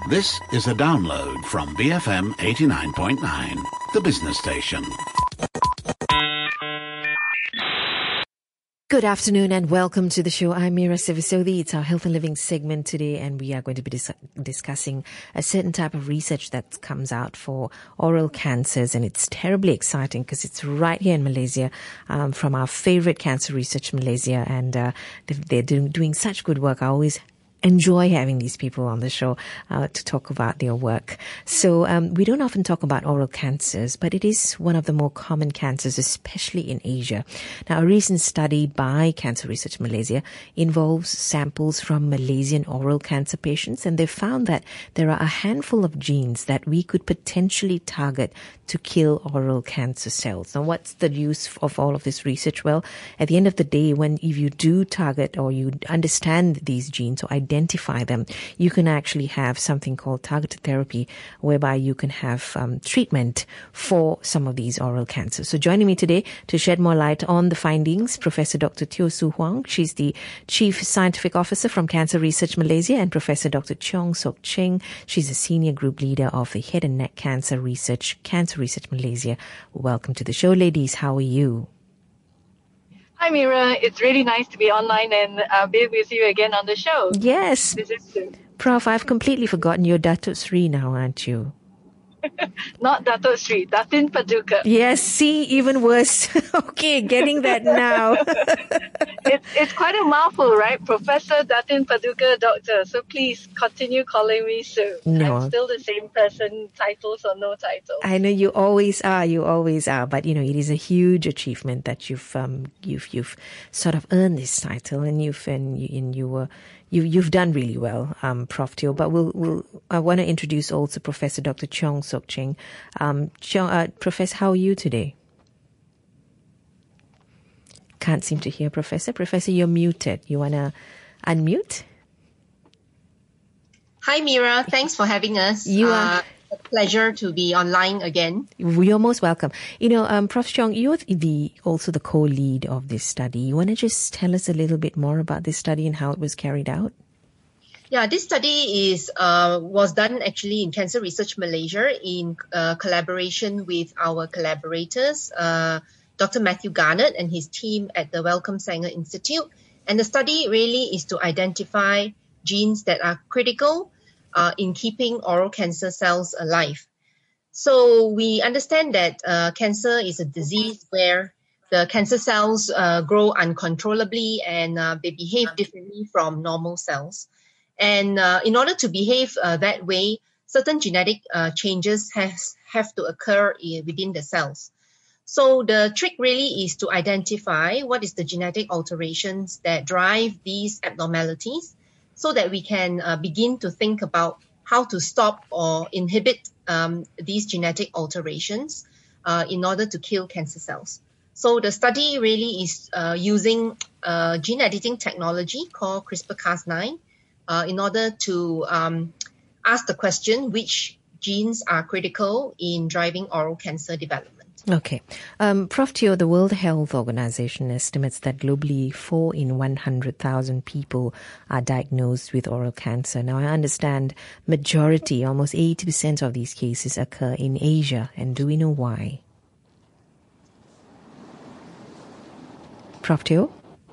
This is a download from BFM 89.9, the business station. Good afternoon and welcome to the show. I'm Mira Sivisodi. It's our health and living segment today, and we are going to be discussing a certain type of research that comes out for oral cancers, and it's terribly exciting because it's right here in Malaysia, from our favorite Cancer Research Malaysia, and they're doing such good work. I always enjoy having these people on the show to talk about their work. So we don't often talk about oral cancers, but it is one of the more common cancers, especially in Asia. Now, a recent study by Cancer Research Malaysia involves samples from Malaysian oral cancer patients, and they found that there are a handful of genes that we could potentially target to kill oral cancer cells. Now, what's the use of all of this research? Well, at the end of the day, if you do target or you understand these genes or identify them, you can actually have something called targeted therapy, whereby you can have treatment for some of these oral cancers. So joining me today to shed more light on the findings, Professor Dr. Teo Su Huang. She's the Chief Scientific Officer from Cancer Research Malaysia, and Professor Dr. Cheong Sok Cheng. She's a Senior Group Leader of the Head and Neck Cancer Research Malaysia. Welcome to the show, ladies. How are you? Hi, Mira. It's really nice to be online and be with you again on the show. Yes. Prof, I've completely forgotten you're Datuk Sri now, aren't you? Not Datuk Sri, Datin Paduka. Yes, see, even worse. Okay, getting that now. It's quite a mouthful, right? Professor Datin Paduka Doctor. So please continue calling me so. No. I'm still the same person, titles or no titles. I know you always are. But it is a huge achievement that you've sort of earned this title, and you've done really well, Prof. Teo. But I want to introduce also Professor Dr. Cheong Sok Cheng. Professor, how are you today? Can't seem to hear Professor. Professor, you're muted. You want to unmute? Hi, Mira. Thanks for having us. You are a pleasure to be online again. You're most welcome. Prof. Cheong, you're also the co-lead of this study. You want to just tell us a little bit more about this study and how it was carried out? Yeah, this study was done actually in Cancer Research Malaysia in collaboration with our collaborators, Dr. Matthew Garnett and his team at the Wellcome Sanger Institute. And the study really is to identify genes that are critical in keeping oral cancer cells alive. So we understand that cancer is a disease where the cancer cells grow uncontrollably and they behave differently from normal cells. And in order to behave that way, certain genetic changes have to occur within the cells. So the trick really is to identify what is the genetic alterations that drive these abnormalities so that we can begin to think about how to stop or inhibit these genetic alterations in order to kill cancer cells. So the study really is using gene editing technology called CRISPR-Cas9 in order to ask the question which genes are critical in driving oral cancer development. Okay. Prof. Teo, the World Health Organization estimates that globally 4 in 100,000 people are diagnosed with oral cancer. Now, I understand majority, almost 80% of these cases occur in Asia. And do we know why? Prof. Teo?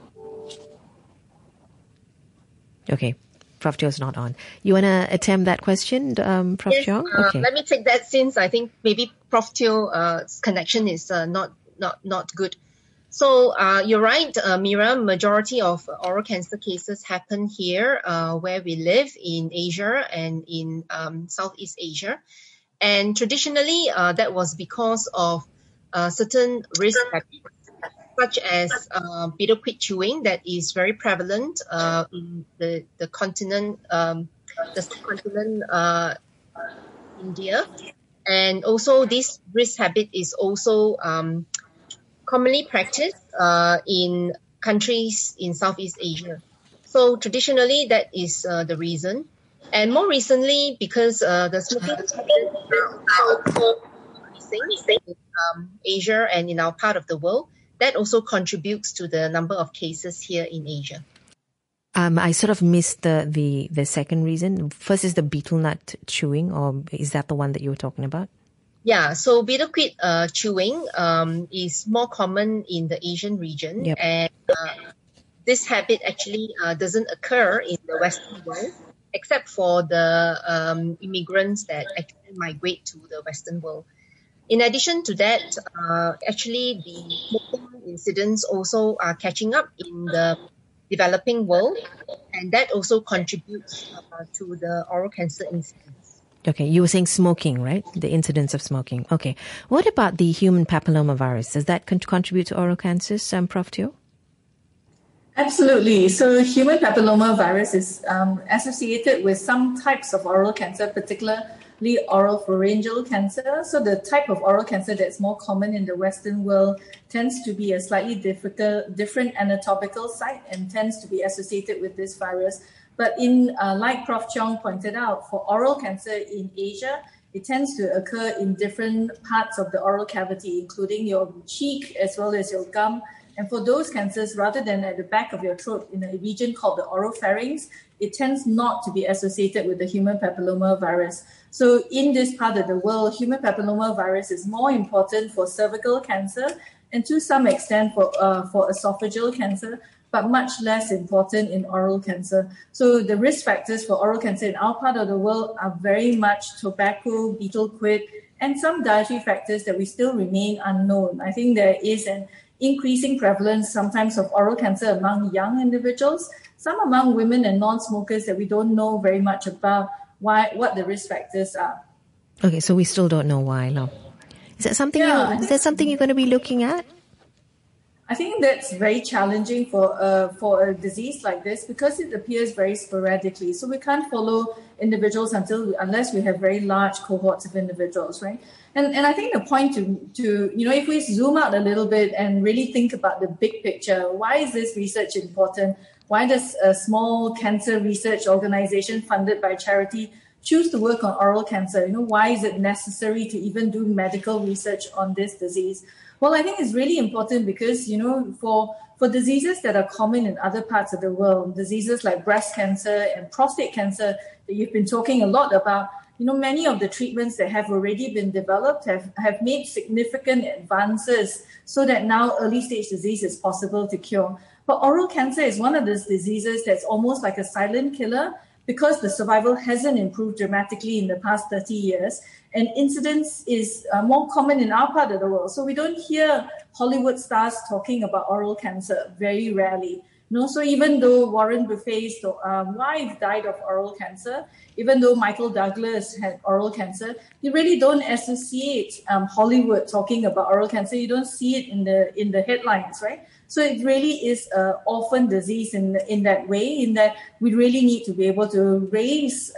Okay. Prof. Teo's not on. You want to attempt that question, Prof. Yes, Cheong? Okay. Let me take that since I think maybe Prof. Teo's connection is not good. So you're right, Mira, majority of oral cancer cases happen here where we live in Asia and in Southeast Asia. And traditionally, that was because of certain risk factors, such as betel quid chewing that is very prevalent in the continent, the subcontinent India. And also this risk habit is also commonly practiced in countries in Southeast Asia. So traditionally, that is the reason. And more recently, because the smoking is also increasing in Asia and in our part of the world, that also contributes to the number of cases here in Asia. I sort of missed the second reason. First is the betel nut chewing, or is that the one that you were talking about? Yeah, so betel quid chewing is more common in the Asian region, Yep. and this habit actually doesn't occur in the Western world, except for the immigrants that actually migrate to the Western world. In addition to that, actually the smoking incidents also are catching up in the developing world, and that also contributes to the oral cancer incidence. Okay, you were saying smoking, right? The incidence of smoking. Okay. What about the human papillomavirus? Does that contribute to oral cancers, Prof. Teo? Absolutely. So human papillomavirus is associated with some types of oral cancer, particularly oropharyngeal cancer. So the type of oral cancer that's more common in the Western world tends to be a slightly different anatomical site and tends to be associated with this virus. But like Prof. Cheong pointed out, for oral cancer in Asia, it tends to occur in different parts of the oral cavity, including your cheek as well as your gum. And for those cancers, rather than at the back of your throat in a region called the oropharynx, it tends not to be associated with the human papillomavirus. So in this part of the world, human papillomavirus is more important for cervical cancer and to some extent for esophageal cancer, but much less important in oral cancer. So the risk factors for oral cancer in our part of the world are very much tobacco, betel quid, and some dietary factors that we still remain unknown. I think there is an increasing prevalence sometimes of oral cancer among young individuals, some among women and non-smokers that we don't know very much about what the risk factors are. Okay, so we still don't know why, no. Is that something you're going to be looking at? I think that's very challenging for a disease like this because it appears very sporadically. So we can't follow individuals unless we have very large cohorts of individuals, right? And I think the point to if we zoom out a little bit and really think about the big picture, why is this research important? Why does a small cancer research organization funded by charity choose to work on oral cancer? Why is it necessary to even do medical research on this disease? Well, I think it's really important because, for diseases that are common in other parts of the world, diseases like breast cancer and prostate cancer that you've been talking a lot about, many of the treatments that have already been developed have made significant advances so that now early stage disease is possible to cure. But oral cancer is one of those diseases that's almost like a silent killer because the survival hasn't improved dramatically in the past 30 years. And incidence is more common in our part of the world. So we don't hear Hollywood stars talking about oral cancer, very rarely. So even though Warren Buffett's wife died of oral cancer, even though Michael Douglas had oral cancer, you really don't associate Hollywood talking about oral cancer. You don't see it in the headlines, right? So it really is an orphan disease in that way, in that we really need to be able to raise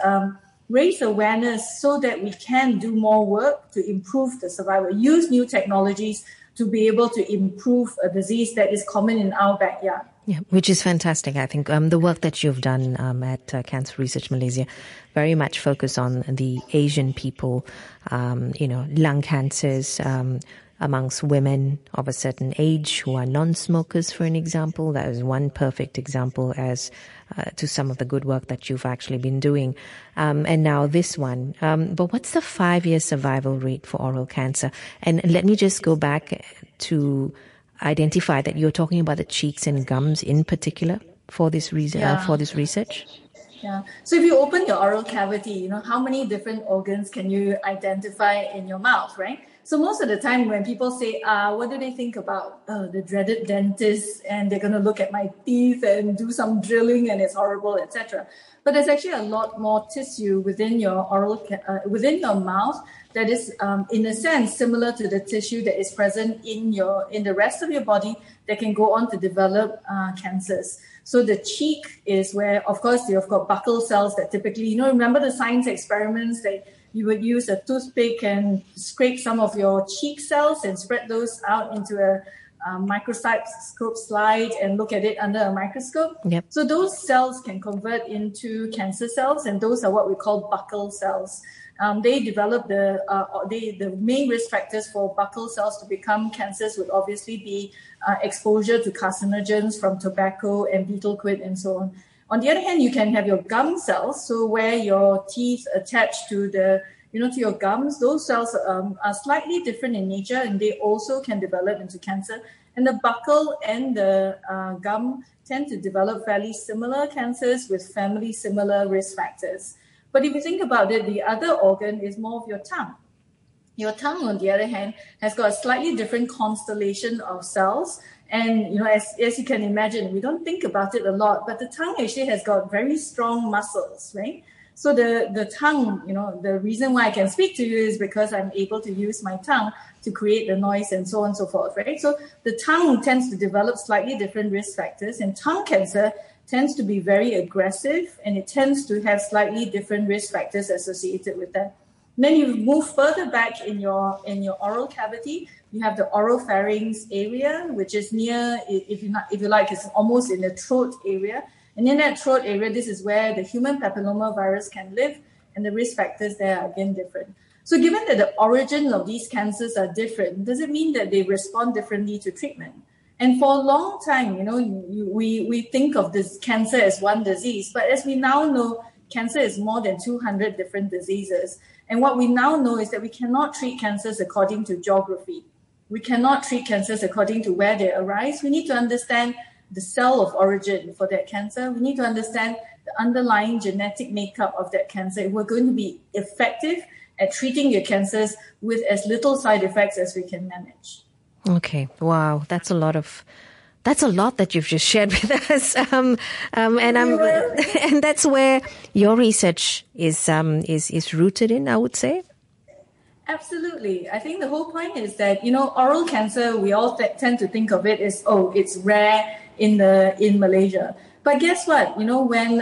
awareness so that we can do more work to improve the survival, use new technologies to be able to improve a disease that is common in our backyard. Yeah, which is fantastic. I think the work that you've done at Cancer Research Malaysia very much focus on the Asian people, lung cancers, amongst women of a certain age who are non-smokers, for an example. That is one perfect example as to some of the good work that you've actually been doing. And now this one. But what's the 5-year survival rate for oral cancer? And let me just go back to identify that you're talking about the cheeks and gums in particular for this research. Yeah. So if you open your oral cavity, how many different organs can you identify in your mouth, right? So most of the time when people say, what do they think about? The dreaded dentist, and they're going to look at my teeth and do some drilling and it's horrible, etc. But there's actually a lot more tissue within your within your mouth that is, in a sense, similar to the tissue that is present in the rest of your body that can go on to develop cancers. So the cheek is where, of course, you've got buccal cells that typically, remember the science experiments that you would use a toothpick and scrape some of your cheek cells and spread those out into a microscope slide and look at it under a microscope. Yep. So those cells can convert into cancer cells, and those are what we call buccal cells. They develop the main risk factors for buccal cells to become cancers would obviously be exposure to carcinogens from tobacco and betel quid and so on. On the other hand, you can have your gum cells, so where your teeth attach to to your gums. Those cells are slightly different in nature, and they also can develop into cancer. And the buccal and the gum tend to develop fairly similar cancers with family similar risk factors. But if you think about it, the other organ is more of your tongue. Your tongue, on the other hand, has got a slightly different constellation of cells. And, as you can imagine, we don't think about it a lot, but the tongue actually has got very strong muscles, right? So the tongue, the reason why I can speak to you is because I'm able to use my tongue to create the noise and so on and so forth, right? So the tongue tends to develop slightly different risk factors, and tongue cancer tends to be very aggressive, and it tends to have slightly different risk factors associated with that. And then you move further back in your oral cavity. You have the oropharynx area, which is near, if you like, it's almost in the throat area. And in that throat area, this is where the human papilloma virus can live, and the risk factors there are again different. So given that the origin of these cancers are different, does it mean that they respond differently to treatment? And for a long time, we think of this cancer as one disease, but as we now know, cancer is more than 200 different diseases. And what we now know is that we cannot treat cancers according to geography. We cannot treat cancers according to where they arise. We need to understand the cell of origin for that cancer. We need to understand the underlying genetic makeup of that cancer if we're going to be effective at treating your cancers with as little side effects as we can manage. Okay. Wow. That's a lot that you've just shared with us. And that's where your research is rooted in, I would say. Absolutely. I think the whole point is that, oral cancer, we all tend to think of it as, it's rare in Malaysia. But guess what? When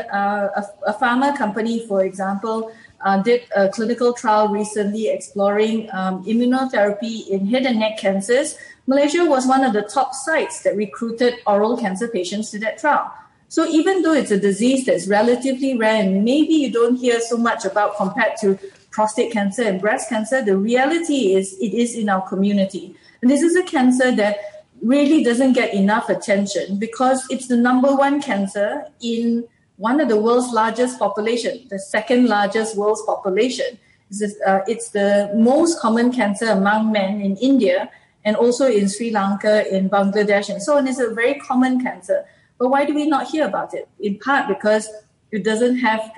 a pharma company, for example, did a clinical trial recently exploring immunotherapy in head and neck cancers, Malaysia was one of the top sites that recruited oral cancer patients to that trial. So even though it's a disease that's relatively rare and maybe you don't hear so much about compared to prostate cancer and breast cancer, the reality is it is in our community. And this is a cancer that really doesn't get enough attention because it's the number one cancer in one of the world's largest population, the second largest world's population. It's the most common cancer among men in India and also in Sri Lanka, in Bangladesh, and so on. It's a very common cancer. But why do we not hear about it? In part because it doesn't have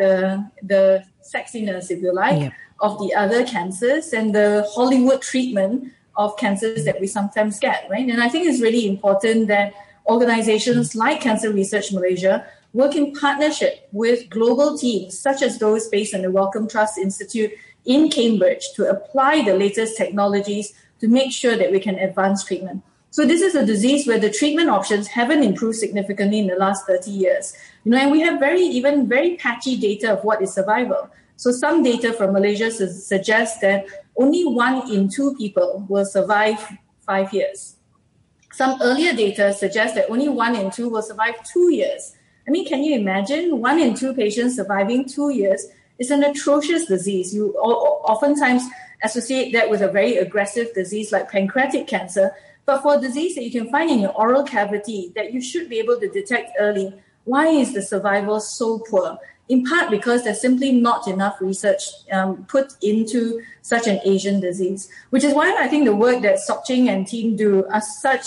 the sexiness, if you like, of the other cancers and the Hollywood treatment of cancers that we sometimes get, right? And I think it's really important that organizations like Cancer Research Malaysia work in partnership with global teams, such as those based in the Wellcome Trust Institute in Cambridge, to apply the latest technologies to make sure that we can advance treatment. So this is a disease where the treatment options haven't improved significantly in the last 30 years. And we have very patchy data of what is survival. So some data from Malaysia suggests that only 1 in 2 people will survive 5 years. Some earlier data suggests that only 1 in 2 will survive 2 years. I mean, can you imagine 1 in 2 patients surviving 2 years? It's an atrocious disease. You oftentimes associate that with a very aggressive disease like pancreatic cancer. But for a disease that you can find in your oral cavity that you should be able to detect early, why is the survival so poor? In part because there's simply not enough research put into such an Asian disease, which is why I think the work that Sok Ching and team do are such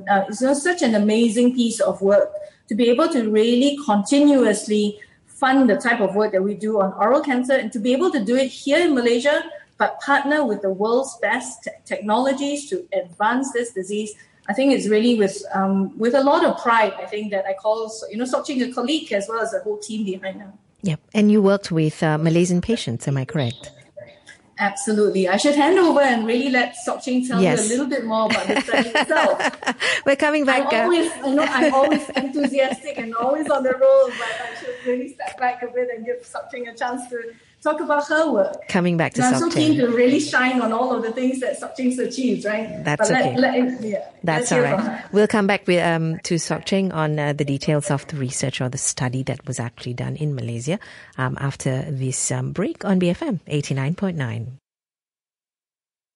an amazing piece of work to be able to really continuously fund the type of work that we do on oral cancer and to be able to do it here in Malaysia, but partner with the world's best technologies to advance this disease. I think it's really with a lot of pride, I think, that I call Sok Ching a colleague as well as the whole team behind them. Yep. And you worked with Malaysian patients, am I correct? Absolutely. I should hand over and really let Sok Ching tell you a little bit more about the study itself. We're coming back. I'm always enthusiastic and always on the roll, but I should really step back a bit and give Sok Ching a chance to talk about her work. Coming back to Sok Ching. I'm so keen to really shine on all of the things that Sok Ching's achieved, right? That's okay. That's all right. We'll come back to Sok Ching on the details of the research or the study that was actually done in Malaysia after this break on BFM 89.9.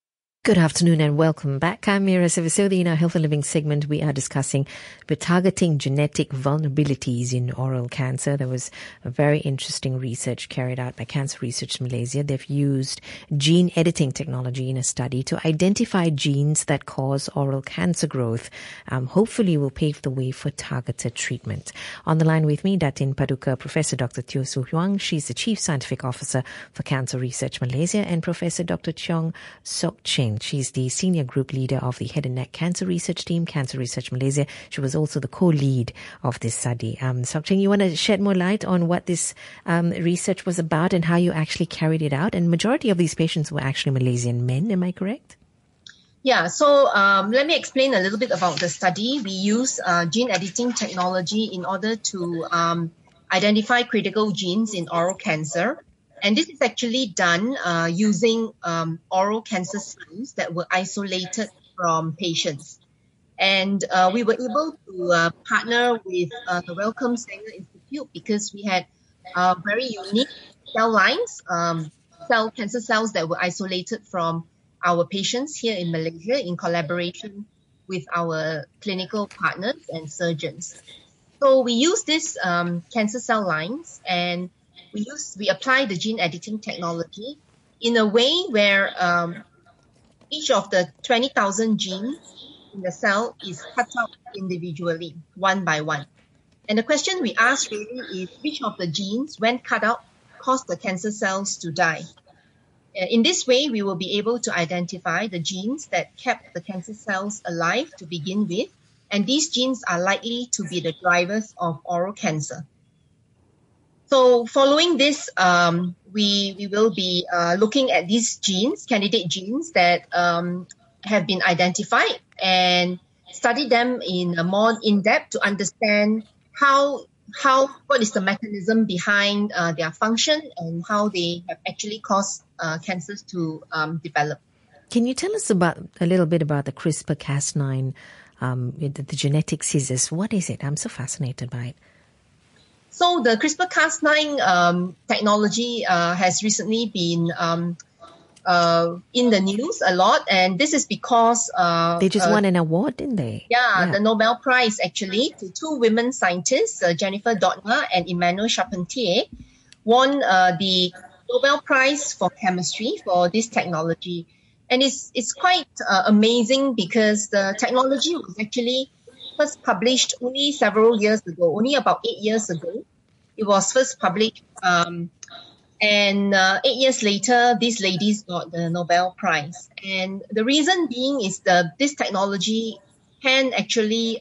Good afternoon and welcome back. I'm Mira Sevasodi. In our Health and Living segment, we are discussing targeting genetic vulnerabilities in oral cancer. There was a very interesting research carried out by Cancer Research Malaysia. They've used gene editing technology in a study to identify genes that cause oral cancer growth. Hopefully will pave the way for targeted treatment. On the line with me, Datin Paduka, Professor Dr. Teo Soh Huang. She's the Chief Scientific Officer for Cancer Research Malaysia, and Professor Dr. Cheong Sok Ching. She's the Senior Group Leader of the Head and Neck Cancer Research Team, Cancer Research Malaysia. She was also the co-lead of this study. Sok Ching, you want to shed more light on what this research was about and how you actually carried it out? And majority of these patients were actually Malaysian men, am I correct? Yeah, so let me explain a little bit about the study. We use gene editing technology in order to identify critical genes in oral cancer. And this is actually done using oral cancer cells that were isolated from patients. And we were able to partner with the Wellcome Sanger Institute because we had very unique cell lines, cancer cells that were isolated from our patients here in Malaysia in collaboration with our clinical partners and surgeons. So we use these cancer cell lines, and we apply the gene editing technology in a way where each of the 20,000 genes in the cell is cut out individually, one by one. And the question we ask really is which of the genes, when cut out, cause the cancer cells to die. In this way, we will be able to identify the genes that kept the cancer cells alive to begin with, and these genes are likely to be the drivers of oral cancer. So following this, we will be looking at these genes, candidate genes that have been identified, and study them in a more in-depth to understand what is the mechanism behind their function and how they have actually caused cancers to develop. Can you tell us a little bit about the CRISPR-Cas9, the genetic scissors? What is it? I'm so fascinated by it. So the CRISPR-Cas9 technology has recently been in the news a lot, and this is because they just won an award, didn't they? Yeah, the Nobel Prize actually to two women scientists, Jennifer Doudna and Emmanuelle Charpentier, won the Nobel Prize for chemistry for this technology, and it's quite amazing because the technology was actually first published only several years ago, only about 8 years ago. It was first published, and 8 years later, these ladies got the Nobel Prize. And the reason being is this technology can actually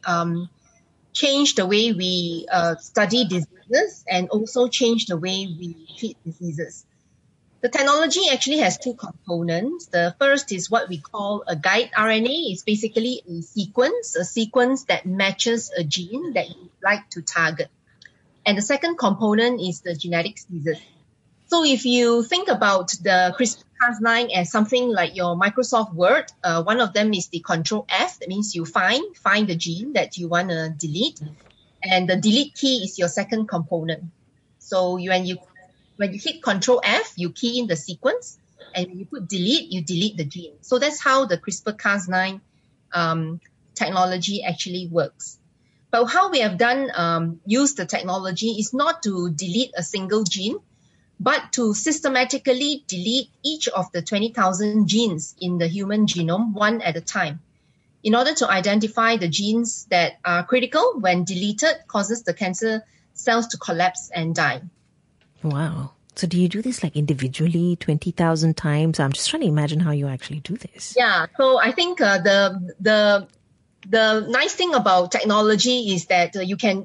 change the way we study diseases and also change the way we treat diseases. The technology actually has two components. The first is what we call a guide RNA. It's basically a sequence that matches a gene that you'd like to target. And the second component is the genetic scissors. So if you think about the CRISPR-Cas9 as something like your Microsoft Word, one of them is the Control F. That means you find the gene that you want to delete. And the delete key is your second component. So when you hit Control F, you key in the sequence, and when you put delete, you delete the gene. So that's how the CRISPR-Cas9 technology actually works. But how we have used the technology is not to delete a single gene, but to systematically delete each of the 20,000 genes in the human genome, one at a time, in order to identify the genes that are critical when deleted, causes the cancer cells to collapse and die. Wow. So do you do this like individually 20,000 times? I'm just trying to imagine how you actually do this. Yeah. So I think the nice thing about technology is that you can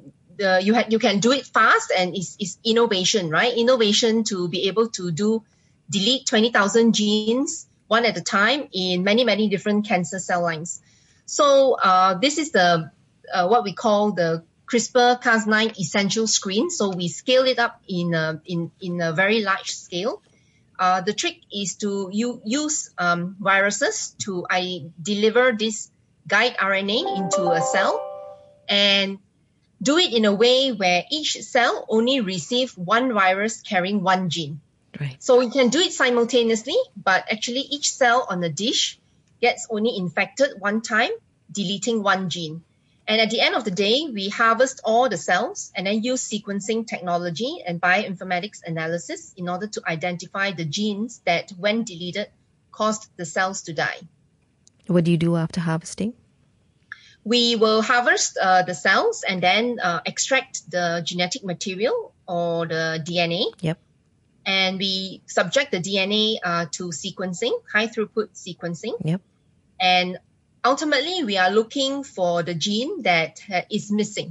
do it fast, and it's innovation, right? Innovation to be able to delete 20,000 genes one at a time in many, many different cancer cell lines. So this is what we call the CRISPR-Cas9 essential screen. So we scale it up in a very large scale. The trick is to use viruses to deliver this guide RNA into a cell and do it in a way where each cell only receives one virus carrying one gene. Right. So we can do it simultaneously, but actually each cell on the dish gets only infected one time, deleting one gene. And at the end of the day, we harvest all the cells and then use sequencing technology and bioinformatics analysis in order to identify the genes that, when deleted, caused the cells to die. What do you do after harvesting? We will harvest the cells and then extract the genetic material or the DNA. Yep. And we subject the DNA to sequencing, high throughput sequencing. Yep. And ultimately, we are looking for the gene that is missing.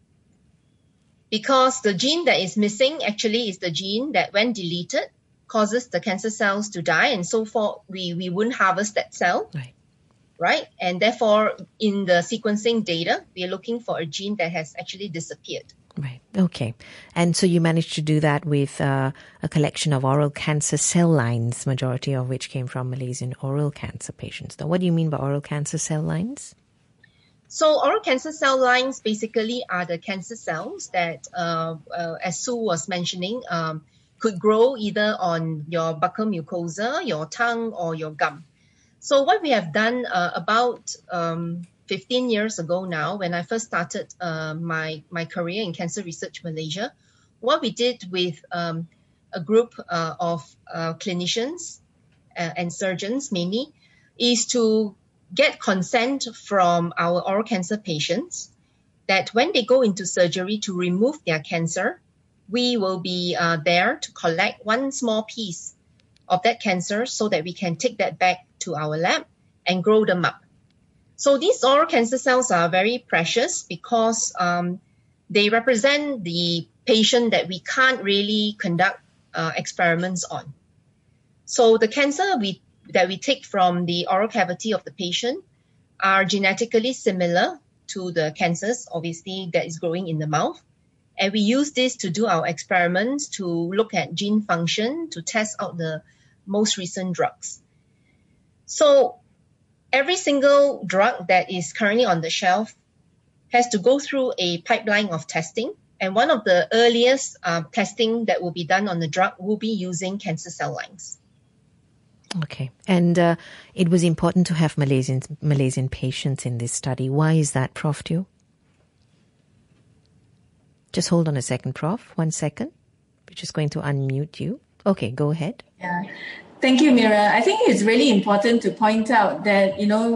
Because the gene that is missing actually is the gene that, when deleted, causes the cancer cells to die. And so forth, we wouldn't harvest that cell. Right? And therefore, in the sequencing data, we are looking for a gene that has actually disappeared. Right. Okay. And so you managed to do that with a collection of oral cancer cell lines, majority of which came from Malaysian oral cancer patients. Now, what do you mean by oral cancer cell lines? So oral cancer cell lines basically are the cancer cells that, as Sue was mentioning, could grow either on your buccal mucosa, your tongue, or your gum. So what we have done about 15 years ago now, when I first started my career in Cancer Research Malaysia, what we did with a group of clinicians and surgeons mainly is to get consent from our oral cancer patients that when they go into surgery to remove their cancer, we will be there to collect one small piece of that cancer so that we can take that back to our lab and grow them up. So these oral cancer cells are very precious because they represent the patient that we can't really conduct experiments on. So the cancer that we take from the oral cavity of the patient are genetically similar to the cancers, obviously, that is growing in the mouth. And we use this to do our experiments to look at gene function, to test out the most recent drugs. So every single drug that is currently on the shelf has to go through a pipeline of testing. And one of the earliest testing that will be done on the drug will be using cancer cell lines. Okay. And it was important to have Malaysian patients in this study. Why is that, Prof. Teo? Just hold on a second, Prof. 1 second. We're just going to unmute you. Okay, go ahead. Yeah. Thank you, Mira. I think it's really important to point out that,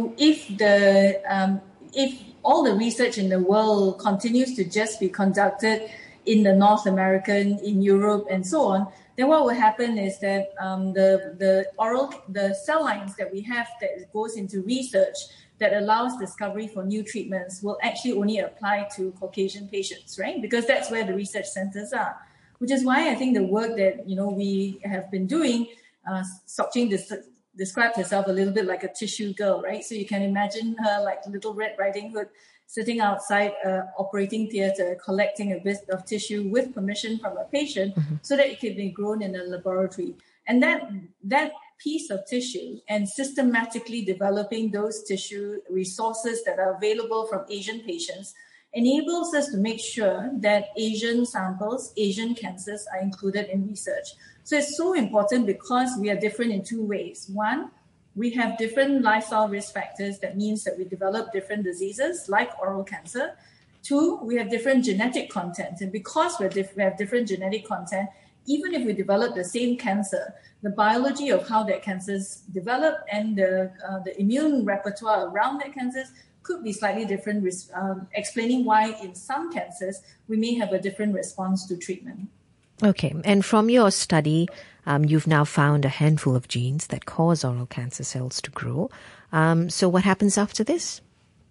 if all the research in the world continues to just be conducted in the North American, in Europe, and so on, then what will happen is that the cell lines that we have that goes into research that allows discovery for new treatments will actually only apply to Caucasian patients, right? Because that's where the research centers are. Which is why I think the work that we have been doing, Sok Ching described herself a little bit like a tissue girl, right? So you can imagine her like Little Red Riding Hood, sitting outside an operating theatre, collecting a bit of tissue with permission from a patient, so that it can be grown in a laboratory. And that piece of tissue and systematically developing those tissue resources that are available from Asian patients enables us to make sure that Asian samples, Asian cancers are included in research. So it's so important because we are different in two ways. One, we have different lifestyle risk factors. That means that we develop different diseases like oral cancer. Two, we have different genetic content. And because we have different genetic content, even if we develop the same cancer, the biology of how that cancers develop and the immune repertoire around that cancers could be slightly different, explaining why in some cancers we may have a different response to treatment. Okay. And from your study, you've now found a handful of genes that cause oral cancer cells to grow. So what happens after this?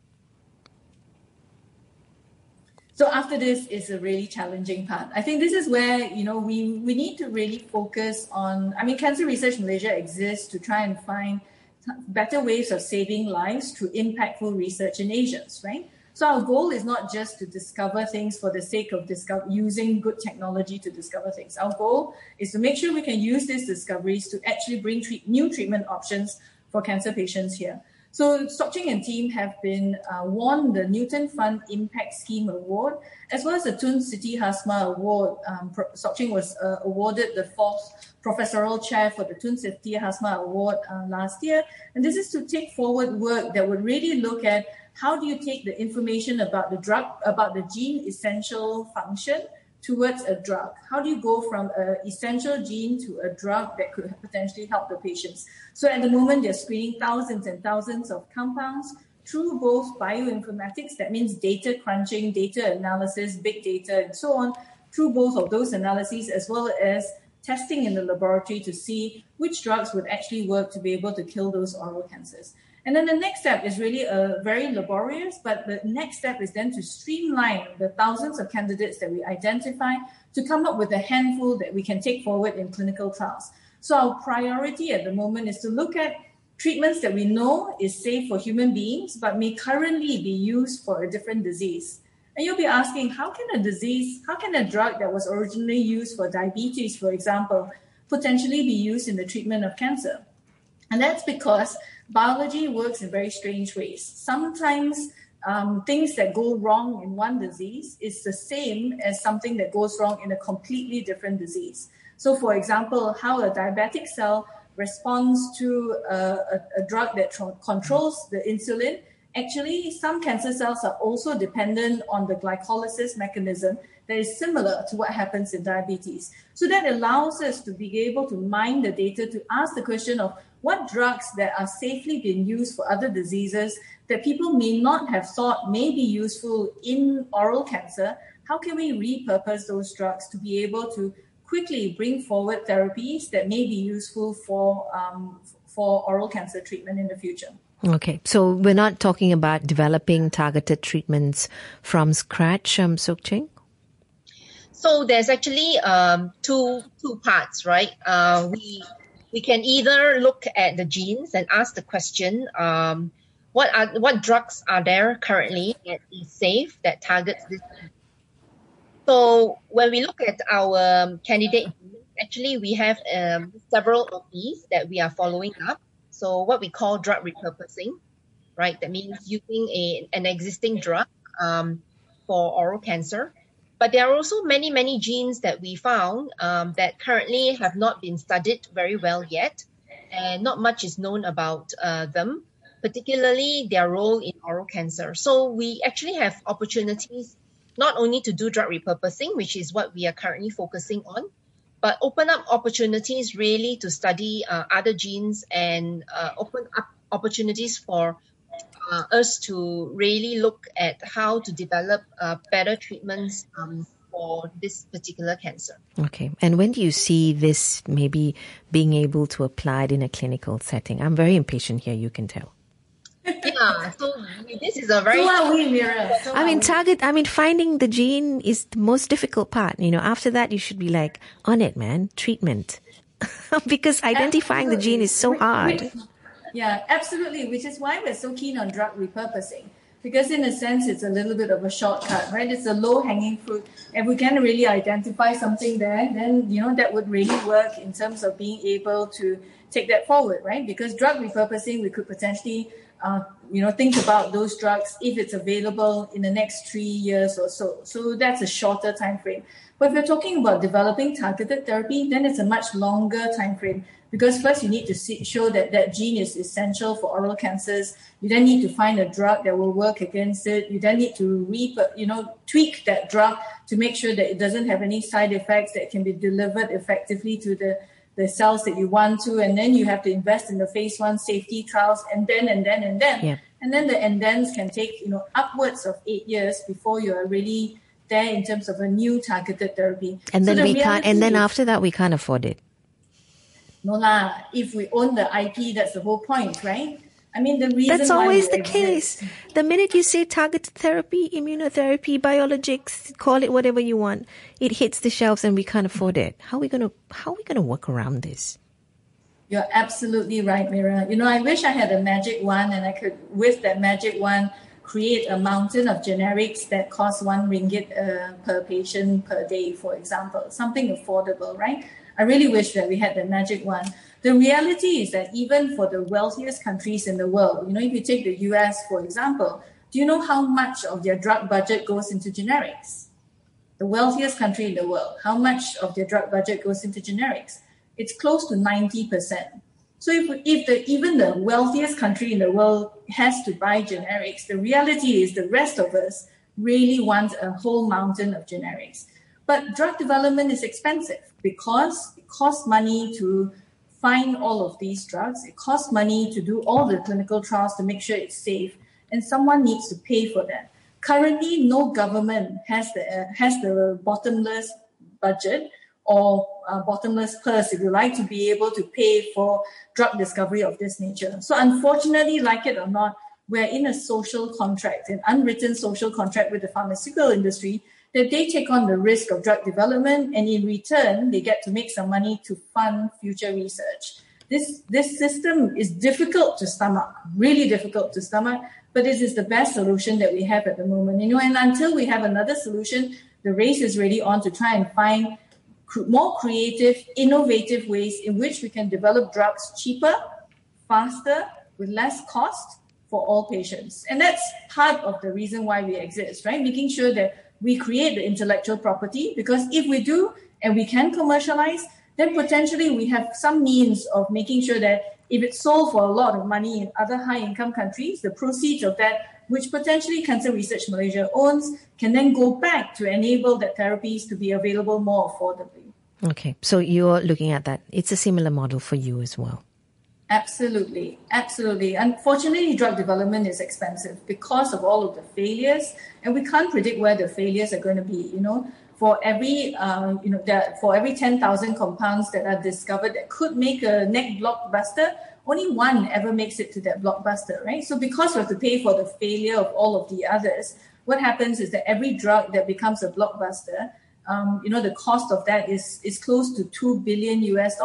So after this is a really challenging part. I think this is where, we need to really focus on, Cancer Research Malaysia exists to try and find better ways of saving lives through impactful research in Asians, right? So our goal is not just to discover things for the sake of using good technology to discover things. Our goal is to make sure we can use these discoveries to actually bring new treatment options for cancer patients here. So Sok-Ching and team have been won the Newton Fund Impact Scheme Award, as well as the Tun Siti Hasma Award. Sok-Ching was awarded the 4th professorial chair for the Tun Siti Hasma Award last year. And this is to take forward work that would really look at how do you take the information about the drug, about the gene essential function towards a drug? How do you go from an essential gene to a drug that could potentially help the patients? So at the moment, they're screening thousands and thousands of compounds through both bioinformatics, that means data crunching, data analysis, big data, and so on, through both of those analyses, as well as testing in the laboratory to see which drugs would actually work to be able to kill those oral cancers. And then the next step is really very laborious, but the next step is then to streamline the thousands of candidates that we identify to come up with a handful that we can take forward in clinical trials. So our priority at the moment is to look at treatments that we know is safe for human beings, but may currently be used for a different disease. And you'll be asking, how can a drug that was originally used for diabetes, for example, potentially be used in the treatment of cancer? And that's because biology works in very strange ways. Sometimes things that go wrong in one disease is the same as something that goes wrong in a completely different disease. So, for example, how a diabetic cell responds to a drug that controls the insulin. Actually, some cancer cells are also dependent on the glycolysis mechanism that is similar to what happens in diabetes. So that allows us to be able to mine the data to ask the question of what drugs that are safely being used for other diseases that people may not have thought may be useful in oral cancer. How can we repurpose those drugs to be able to quickly bring forward therapies that may be useful for oral cancer treatment in the future? Okay, so we're not talking about developing targeted treatments from scratch, Sok-Ching? So there's actually two parts, right? We can either look at the genes and ask the question, what drugs are there currently that is safe that targets this? So when we look at our candidate, actually we have several of these that we are following up. So what we call drug repurposing, right? That means using an existing drug for oral cancer. But there are also many, many genes that we found that currently have not been studied very well yet, and not much is known about them, particularly their role in oral cancer. So we actually have opportunities not only to do drug repurposing, which is what we are currently focusing on, but open up opportunities really to study other genes and open up opportunities for us to really look at how to develop better treatments for this particular cancer. Okay. And when do you see this maybe being able to apply it in a clinical setting? I'm very impatient here, you can tell. Yeah, so this is a very... So are we, Mira. Finding the gene is the most difficult part. After that, you should be like, on it, man, treatment. Because identifying the gene is so hard. Yeah, absolutely, which is why we're so keen on drug repurposing. Because in a sense, it's a little bit of a shortcut, right? It's a low-hanging fruit. If we can really identify something there, then, that would really work in terms of being able to take that forward, right? Because drug repurposing, we could potentially, think about those drugs if it's available in the next 3 years or so. So that's a shorter time frame. But if we're talking about developing targeted therapy, then it's a much longer time frame. Because first you need to show that that gene is essential for oral cancers. You then need to find a drug that will work against it. You then need to tweak that drug to make sure that it doesn't have any side effects, that it can be delivered effectively to the cells that you want to. And then you have to invest in the phase 1 safety trials and then. Yeah. And then the thens can take, upwards of 8 years before you're really there in terms of a new targeted therapy. And then after that, we can't afford it. No lah, if we own the IP, that's the whole point, right? The reason that's always the case. The minute you say targeted therapy, immunotherapy, biologics, call it whatever you want, it hits the shelves and we can't afford it. How are we gonna work around this? You're absolutely right, Mira. I wish I had a magic wand and I could, with that magic wand, create a mountain of generics that cost 1 ringgit per patient per day, for example, something affordable, right? I really wish that we had the magic wand. The reality is that even for the wealthiest countries in the world, if you take the US, for example, do you know how much of their drug budget goes into generics? The wealthiest country in the world, how much of their drug budget goes into generics? It's close to 90%. So if even the wealthiest country in the world has to buy generics, the reality is the rest of us really want a whole mountain of generics. But drug development is expensive because it costs money to find all of these drugs. It costs money to do all the clinical trials to make sure it's safe, and someone needs to pay for that. Currently, no government has the bottomless budget or bottomless purse, if you like, to be able to pay for drug discovery of this nature. So unfortunately, like it or not, we're in a social contract, an unwritten social contract with the pharmaceutical industry, that they take on the risk of drug development, and in return, they get to make some money to fund future research. This system is difficult to stomach, really difficult to stomach, but this is the best solution that we have at the moment. And until we have another solution, the race is really on to try and find more creative, innovative ways in which we can develop drugs cheaper, faster, with less cost for all patients. And that's part of the reason why we exist, right? Making sure that we create the intellectual property, because if we do and we can commercialize, then potentially we have some means of making sure that if it's sold for a lot of money in other high-income countries, the proceeds of that, which potentially Cancer Research Malaysia owns, can then go back to enable that therapies to be available more affordably. Okay, so you're looking at that. It's a similar model for you as well. Absolutely. Unfortunately, drug development is expensive because of all of the failures, and we can't predict where the failures are going to be. For every 10,000 compounds that are discovered that could make a next blockbuster, only one ever makes it to that blockbuster, right? So because we have to pay for the failure of all of the others, what happens is that every drug that becomes a blockbuster, the cost of that is close to $2 billion.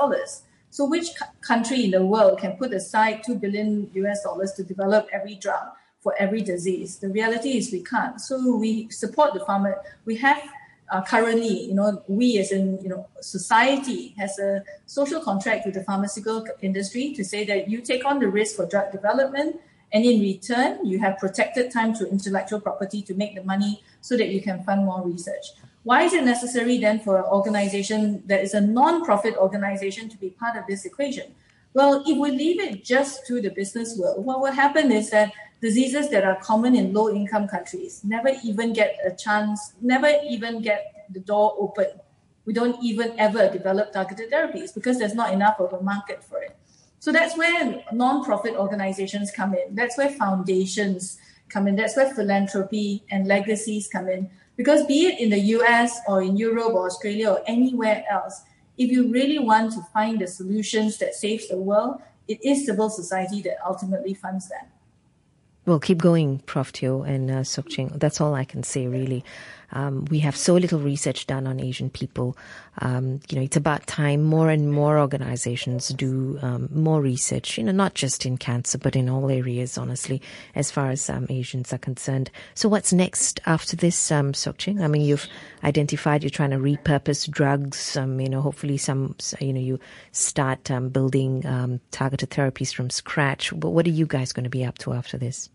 So which country in the world can put aside $2 billion to develop every drug for every disease? The reality is we can't. So we support the pharma. We have currently, we as in, society has a social contract with the pharmaceutical industry to say that you take on the risk for drug development, and in return, you have protected time to intellectual property to make the money so that you can fund more research. Why is it necessary then for an organization that is a non-profit organization to be part of this equation? Well, if we leave it just to the business world, what will happen is that diseases that are common in low-income countries never even get a chance, never even get the door open. We don't even ever develop targeted therapies because there's not enough of a market for it. So that's where non-profit organizations come in. That's where foundations come in. That's where philanthropy and legacies come in. Because be it in the US or in Europe or Australia or anywhere else, if you really want to find the solutions that saves the world, it is civil society that ultimately funds that. Well, keep going, Prof. Teo and Sok Ching. That's all I can say, really. We have so little research done on Asian people. It's about time more and more organizations do more research, not just in cancer, but in all areas, honestly, as far as Asians are concerned. So what's next after this, Sok Ching? I mean, you've identified you're trying to repurpose drugs. Hopefully you start building targeted therapies from scratch. But what are you guys going to be up to after this?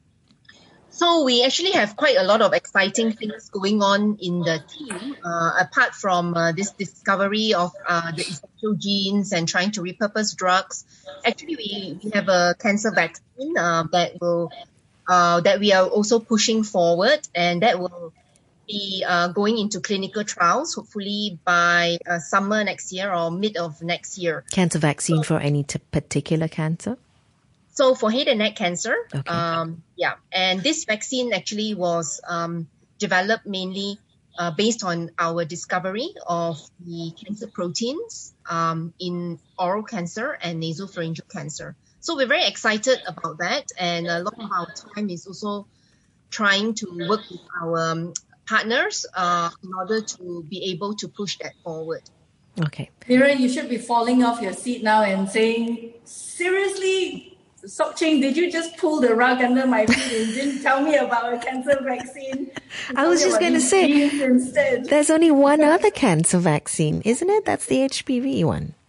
So we actually have quite a lot of exciting things going on in the team, apart from this discovery of the essential genes and trying to repurpose drugs. Actually, we have a cancer vaccine that we are also pushing forward, and that will be going into clinical trials, hopefully by summer next year or mid of next year. Cancer vaccine for any particular cancer? So for head and neck cancer, okay. And this vaccine actually was developed mainly based on our discovery of the cancer proteins in oral cancer and nasopharyngeal cancer. So we're very excited about that, and a lot of our time is also trying to work with our partners in order to be able to push that forward. Okay. Mira, you should be falling off your seat now and saying, seriously, Sok Ching, did you just pull the rug under my feet and didn't tell me about a cancer vaccine? I was just going to say, there's only one other cancer vaccine, isn't it? That's the HPV one.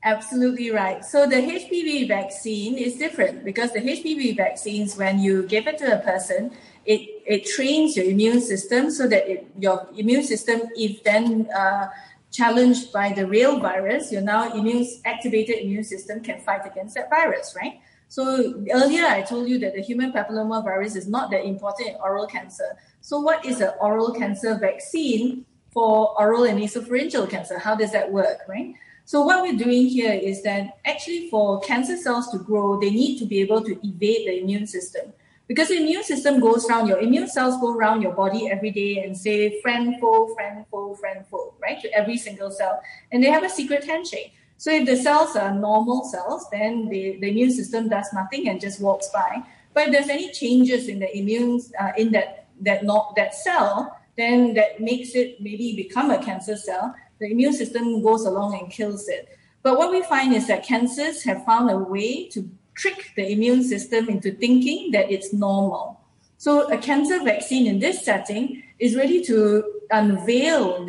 Absolutely right. So the HPV vaccine is different because the HPV vaccines, when you give it to a person, it trains your immune system so that your immune system, if then challenged by the real virus, your now activated immune system can fight against that virus, right? So earlier I told you that the human papilloma virus is not that important in oral cancer. So what is an oral cancer vaccine for oral and nasopharyngeal cancer? How does that work, right? So what we're doing here is that actually for cancer cells to grow, they need to be able to evade the immune system. Because the immune system goes around, your immune cells go around your body every day and say, friend, foe, friend, foe, friend, foe, right? To every single cell. And they have a secret handshake. So if the cells are normal cells, then the immune system does nothing and just walks by. But if there's any changes in the immune, in that cell, then that makes it maybe become a cancer cell. The immune system goes along and kills it. But what we find is that cancers have found a way to trick the immune system into thinking that it's normal. So a cancer vaccine in this setting is really to unveil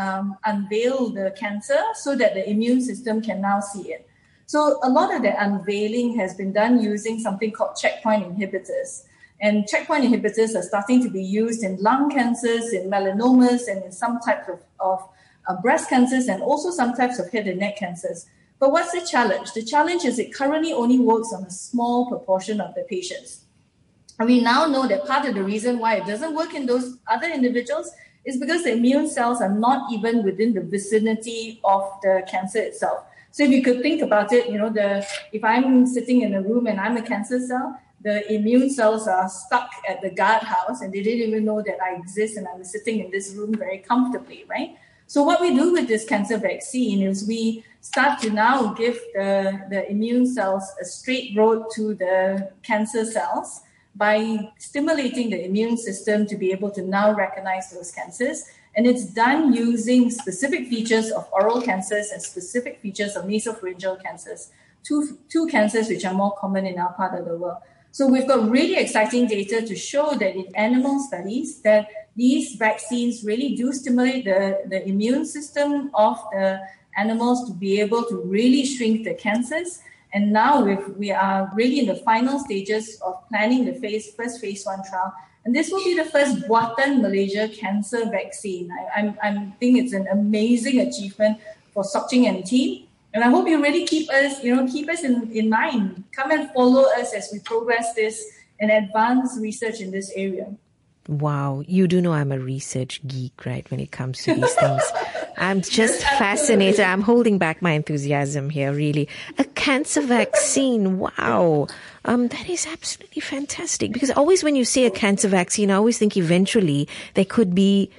the cancer so that the immune system can now see it. So a lot of the unveiling has been done using something called checkpoint inhibitors. And checkpoint inhibitors are starting to be used in lung cancers, in melanomas, and in some types of breast cancers, and also some types of head and neck cancers. But what's the challenge? The challenge is it currently only works on a small proportion of the patients. And we now know that part of the reason why it doesn't work in those other individuals is because the immune cells are not even within the vicinity of the cancer itself. So if you could think about it, if I'm sitting in a room and I'm a cancer cell, the immune cells are stuck at the guardhouse and they didn't even know that I exist and I'm sitting in this room very comfortably, right? So what we do with this cancer vaccine is we start to now give the immune cells a straight road to the cancer cells by stimulating the immune system to be able to now recognize those cancers. And it's done using specific features of oral cancers and specific features of nasopharyngeal cancers, two cancers which are more common in our part of the world. So we've got really exciting data to show that in animal studies that these vaccines really do stimulate the immune system of the animals to be able to really shrink the cancers. And now we are really in the final stages of planning the first phase 1 trial. And this will be the first Buatan Malaysia cancer vaccine. I think it's an amazing achievement for Sok Ching and team. And I hope you really keep us in mind. Come and follow us as we progress this and advance research in this area. Wow, you do know I'm a research geek, right, when it comes to these things. I'm just fascinated. I'm holding back my enthusiasm here, really. A cancer vaccine, wow. That is absolutely fantastic. Because always when you say a cancer vaccine, I always think eventually there could be,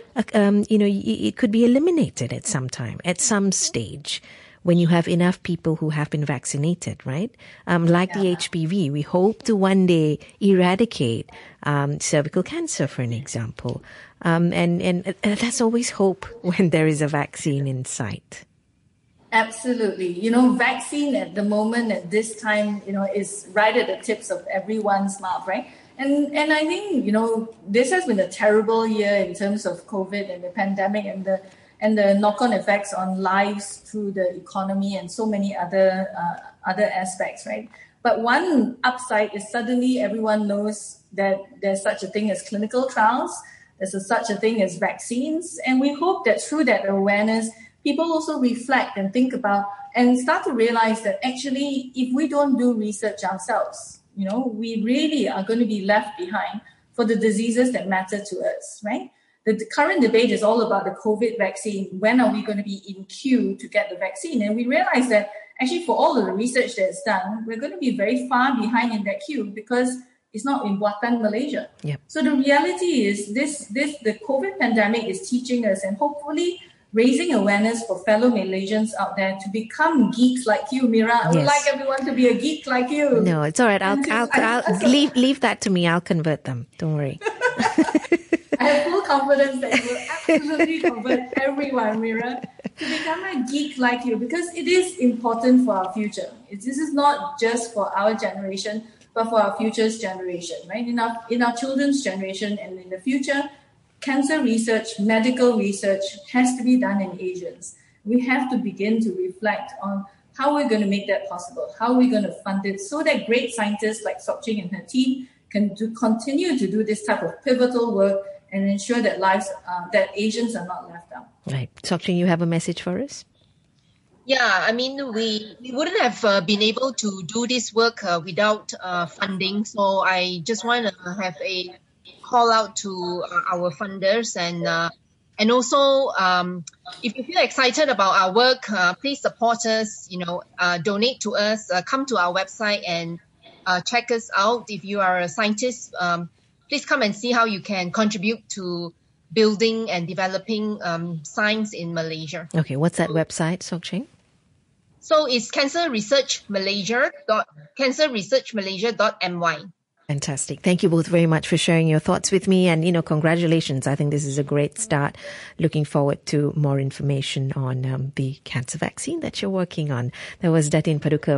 it could be eliminated at some time, at some stage, when you have enough people who have been vaccinated, right? Like the HPV, we hope to one day eradicate cervical cancer, for an example. And that's always hope when there is a vaccine in sight. Absolutely. Vaccine at the moment, at this time, is right at the tips of everyone's mouth, right? And I think, this has been a terrible year in terms of COVID and the pandemic and the knock-on effects on lives through the economy and so many other aspects, right? But one upside is suddenly everyone knows that there's such a thing as clinical trials, there's such a thing as vaccines, and we hope that through that awareness, people also reflect and think about and start to realize that actually, if we don't do research ourselves, we really are going to be left behind for the diseases that matter to us, right? The current debate is all about the COVID vaccine. When are we going to be in queue to get the vaccine? And we realize that actually for all of the research that's done, we're going to be very far behind in that queue because it's not in Buatan, Malaysia. Yep. So the reality is the COVID pandemic is teaching us and hopefully raising awareness for fellow Malaysians out there to become geeks like you, Mira. I would like everyone to be a geek like you. No, it's all right. I'll leave that to me. I'll convert them. Don't worry. I have full confidence that you will absolutely convert everyone, Mira, to become a geek like you because it is important for our future. This is not just for our generation, but for our future's generation, right? In our children's generation and in the future, cancer research, medical research has to be done in Asians. We have to begin to reflect on how we're going to make that possible, how we're going to fund it so that great scientists like Sok Ching and her team can continue to do this type of pivotal work and ensure that that Asians are not left out. Right. Sok Ching, you have a message for us? Yeah, I mean, we wouldn't have been able to do this work without funding. So I just want to have a call out to our funders and also if you feel excited about our work, please support us. Donate to us. Come to our website and check us out. If you are a scientist, please come and see how you can contribute to building and developing science in Malaysia. Okay, what's that website, Sok Ching? So it's cancerresearchmalaysia.my. Fantastic. Thank you both very much for sharing your thoughts with me. And, congratulations. I think this is a great start. Looking forward to more information on the cancer vaccine that you're working on. There was Professor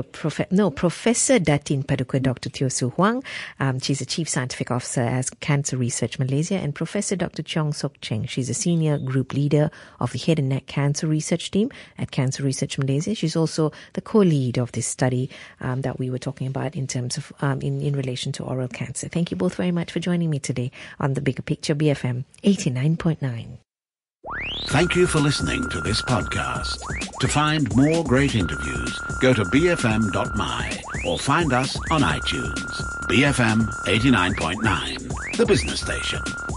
Datin Paduka, Dr. Teo Su Huang. She's a Chief Scientific Officer at Cancer Research Malaysia. And Professor Dr. Cheong Sok Ching. She's a Senior Group Leader of the Head and Neck Cancer Research Team at Cancer Research Malaysia. She's also the co-lead of this study that we were talking about in terms of in relation to oral cancer. Thank you both very much for joining me today on The Bigger Picture, BFM 89.9. Thank you for listening to this podcast. To find more great interviews, go to bfm.my or find us on iTunes. BFM 89.9, the business station.